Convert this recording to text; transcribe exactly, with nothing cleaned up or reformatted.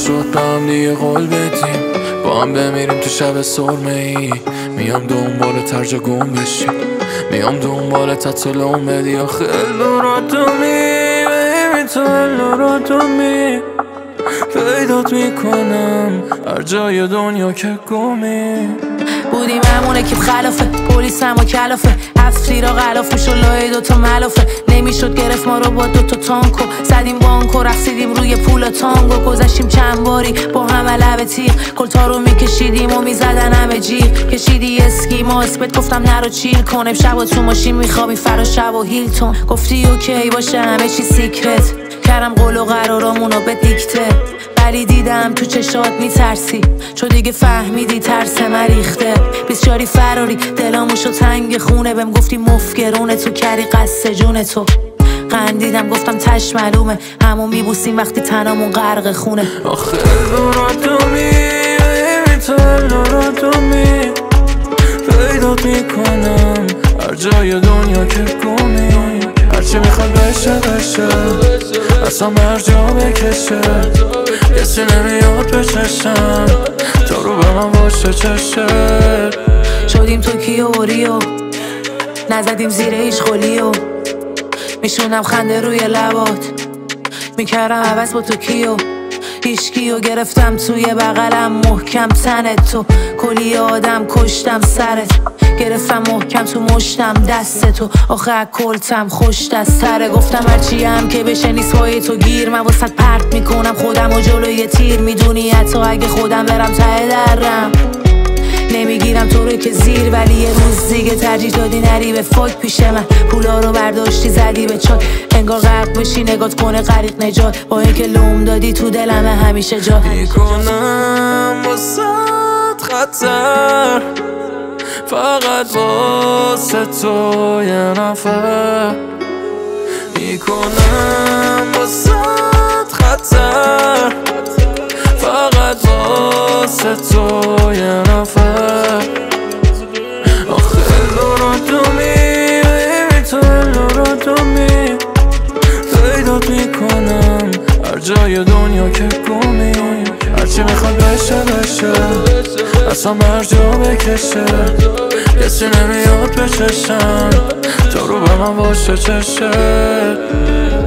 شد به هم دیگه قول بدیم با هم بمیریم تو شب سرمه ای. میام دنبال ترجا گم بشیم، میام دنبال تطلوم بدی. آخه الوراتومی بیبی تو الوراتومی پیدات میکنم هر جای دنیا که گمی. بودیم همونه که خلافه پلیس هم و کلافه هفتی را غلاف میشو لای دوتا ملافه نمیشد گرفت ما رو با دوتا تانکو زدیم بانکو رقصیدیم روی پولا تانگو گذشتیم چند باری با همه لب تیغ کلتا رو میکشیدیم و میزدن همه جیغ کشیدی اسکیما اسمت گفتم نرو چیل کنم شب تو ماشین میخوابی فرا شب و هیلتون گفتی اوکی باشه همه چی سیکرت کردم قول و قرارامونو به دیکته ولی دیدم تو چشات میترسی چو دیگه فهمیدی ترس مریخته بیسچاری فراری دلاموشو تنگ خونه بهم گفتی مفگرونه تو کری قصه جون تو قندیدم گفتم تش معلومه همون میبوسیم وقتی تنامون غرق خونه. آخه الوراتومی بیبی تو الوراتومی پیدات میکنم هر جای دنیا که گمی. هرچی میخواد بشه بشه اصلا هر جا بکشه کسی نمیاد به چشم تا رو به من باشه چشه. شدیم توکیو و ریو نزدیم زیر هیچ خولیو میشونم خنده روی لبات میکردم عوض با توکیو هیچکیو گرفتم توی بغلم محکم تنت تو کلی آدم کشتم سرت گرفتم محکم تو مشتم دست تو آخه کلتم خوش دستره گفتم هرچی هم که بشه نیست پای تو گیر من واسط پرت میکنم خودم و جلوی تیر میدونی حتی اگه خودم برم ته درم نمیگیرم تو رو که زیر ولی یه روز دیگه ترجیح دادی نری به فاک پیش من پولا رو برداشتی زدی به چای انگار غرق بشی نگات کنه غریق نجات با اینکه لوم دادی تو دلم همیشه جا میکنم واسط خطر فقط واسه تو یه نفر میکنم واسط خطر فقط واسه تو یه نفر. آخه الوراتومی بیبی تو الوراتومی پیدات میکنم هر جای دنیا که گمی. هرچی میخواد بشه بشه اصلا هر جا بکشه کسی نمیاد به چشم تا رو به من باشه چشه.